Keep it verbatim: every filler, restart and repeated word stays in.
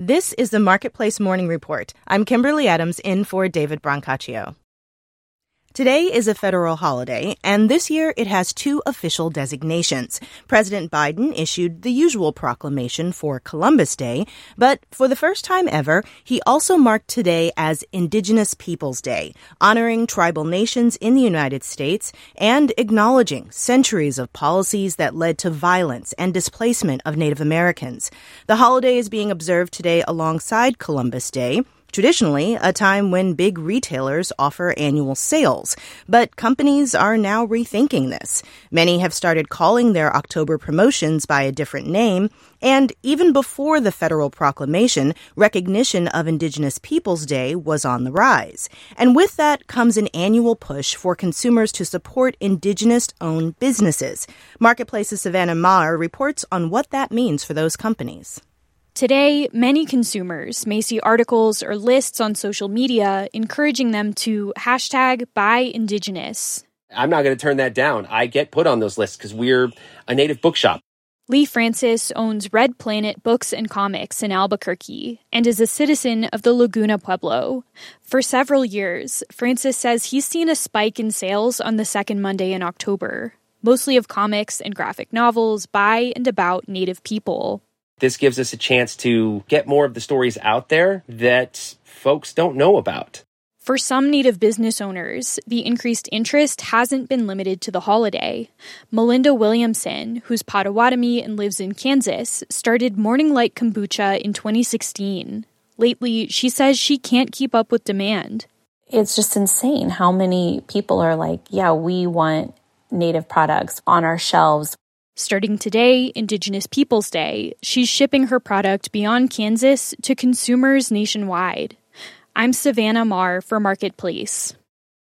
This is the Marketplace Morning Report. I'm Kimberly Adams in for David Brancaccio. Today is a federal holiday, and this year it has two official designations. President Biden issued the usual proclamation for Columbus Day, but for the first time ever, he also marked today as Indigenous Peoples Day, honoring tribal nations in the United States and acknowledging centuries of policies that led to violence and displacement of Native Americans. The holiday is being observed today alongside Columbus Day, traditionally a time when big retailers offer annual sales. But companies are now rethinking this. Many have started calling their October promotions by a different name, and even before the federal proclamation, recognition of Indigenous Peoples Day was on the rise. And with that comes an annual push for consumers to support Indigenous-owned businesses. Marketplace's Savannah Maher reports on what that means for those companies. Today, many consumers may see articles or lists on social media encouraging them to hashtag buy Indigenous. I'm not going to turn that down. I get put on those lists because we're a native bookshop. Lee Francis owns Red Planet Books and Comics in Albuquerque and is a citizen of the Laguna Pueblo. For several years, Francis says he's seen a spike in sales on the second Monday in October, mostly of comics and graphic novels by and about Native people. This gives us a chance to get more of the stories out there that folks don't know about. For some Native business owners, the increased interest hasn't been limited to the holiday. Melinda Williamson, who's Potawatomi and lives in Kansas, started Morning Light Kombucha in twenty sixteen. Lately, she says she can't keep up with demand. It's just insane how many people are like, yeah, we want Native products on our shelves. Starting today, Indigenous Peoples Day, she's shipping her product beyond Kansas to consumers nationwide. I'm Savannah Maher for Marketplace.